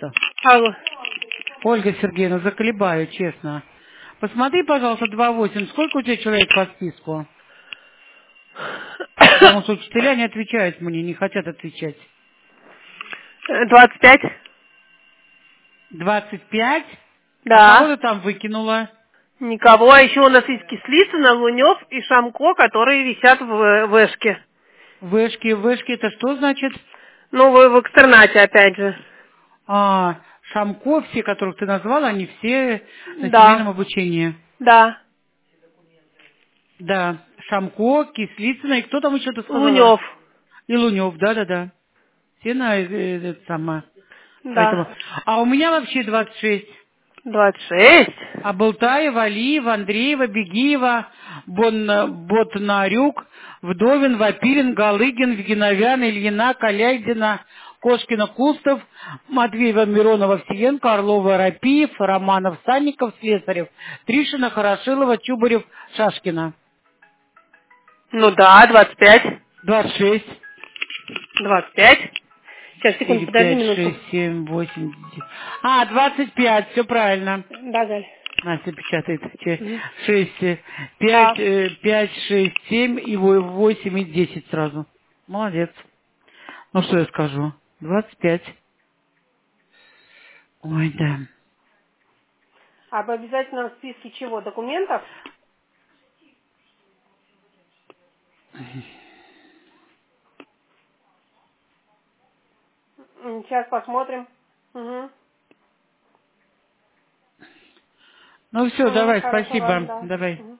пожалуйста. Алло. Ольга Сергеевна, заколебаю, честно. Посмотри, пожалуйста, 2.8. Сколько у тебя человек по списку? Потому что учителя не отвечают мне, не хотят отвечать. 25? 25? А кого Да. ты там выкинула? Никого. А еще у нас есть Кислицына, Лунев и Шамко, которые висят в вышке. Вышки, это что значит? Ну, в экстернате, опять же. Шамко, все, которых ты назвала, они все на семейном Да. обучении. Да. Да, Шамко, Кислицына, и кто там еще ты сказала? Лунев. И Лунев, да. Все на это самое. Поэтому. Да. А у меня вообще 26. 26? А Болтаев, Алиев, Андреева, Бегиева, Ботнарюк, Вдовин, Вапилин, Галыгин, Вегиновян, Ильина, Каляйдина, Кошкина, Кустов, Матвеева, Миронова, Овсиенко, Орлова, Рапиев, Романов, Санников, Слесарев, Тришина, Хорошилова, Чубарев, Шашкина. Ну да, 25. 26. 25. Сейчас, секунду, 4, подожди 5, минутку. 6, 7, 8, 9. 25, все правильно. Да, Галь. Настя печатает. Мгм. 6, А, 5, 6, 7 и 8 и 10 сразу. Молодец. Ну что я скажу? 25. Ой, да. а в обязательном списке чего? Документов? Сейчас посмотрим. Угу. Ну все, Угу, давай, хорошо, ладно, спасибо. да. Давай. Мгм.